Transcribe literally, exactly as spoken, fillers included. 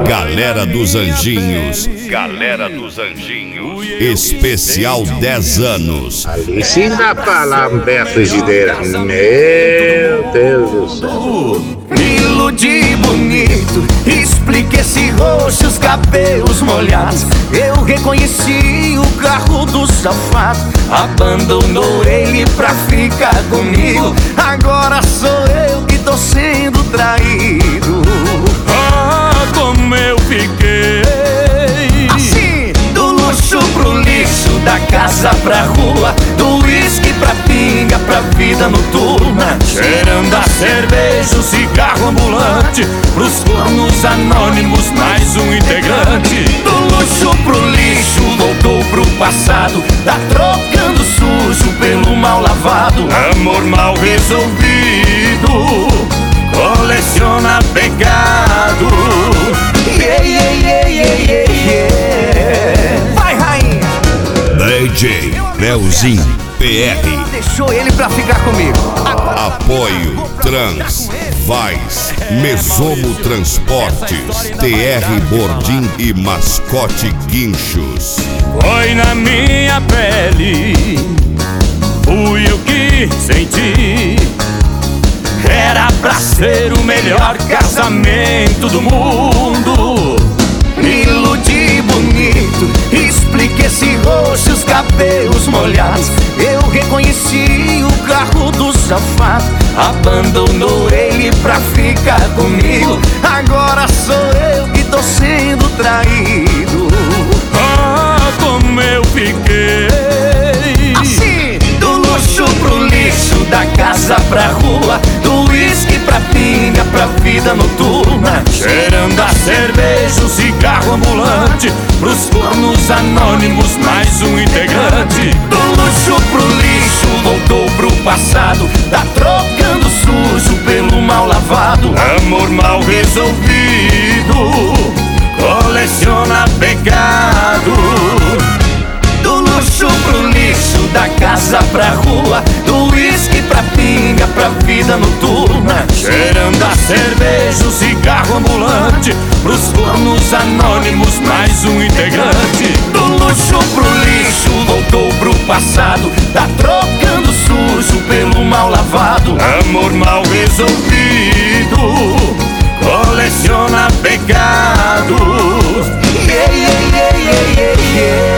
Galera dos Anjinhos, Galera dos Anjinhos, especial dez anos. Alice na palavra frigideira, meu Deus do céu. Me iludi bonito, explique esse rosto, os cabelos molhados. Eu reconheci o carro do safado, abandonou ele pra ficar comigo. Agora sou eu que tô sendo traído. Ah, como eu fiquei assim, do luxo pro lixo, da casa pra rua, do uísque pra pinga, pra vida noturna, cheirando a cerveja, o cigarro ambulante, pros fornos anônimos, mais um integrante. Do luxo pro lixo, voltou pro passado, tá trocando sujo pelo mal lavado. Amor mal resolvido, coleciona pecado. Yeah, yeah, yeah, yeah, yeah, yeah. Vai, rainha! D J Leozinho P R. Deixou ele pra ficar comigo. Agora... Apoio Trans, Vais, Mesomo Transportes, T R Bordim e Mascote Guinchos. Foi na minha pele, fui eu que senti. Era pra ser o melhor casamento do mundo. Me iludi bonito, explique esse rosto, os cabelos molhados. Eu reconheci o carro do safado, abandonou ele pra ficar comigo. Agora sou eu que tô sendo traído. Ah, como eu fiquei assim, do luxo pro lixo, da casa pra rua, do uísque pra pinga, pra vida noturna, cheirando a cerveja, o cigarro ambulante, pros fornos anônimos, mais um integrante. Do luxo pro lixo, voltou pro passado, tá trocando sujo pelo mal lavado. Amor mal resolvido, coleciona pecado. Do luxo pro lixo, da casa pra rua, do uísque pra pinga, pra vida noturna, cheirando a cerveja, o cigarro ambulante, pros fornos anônimos, mais um integrante. Do luxo pro lixo, voltou pro passado, tá trocando sujo pelo mal lavado. Amor mal resolvido, coleciona pecados. Yeah, yeah, yeah, yeah, yeah, yeah.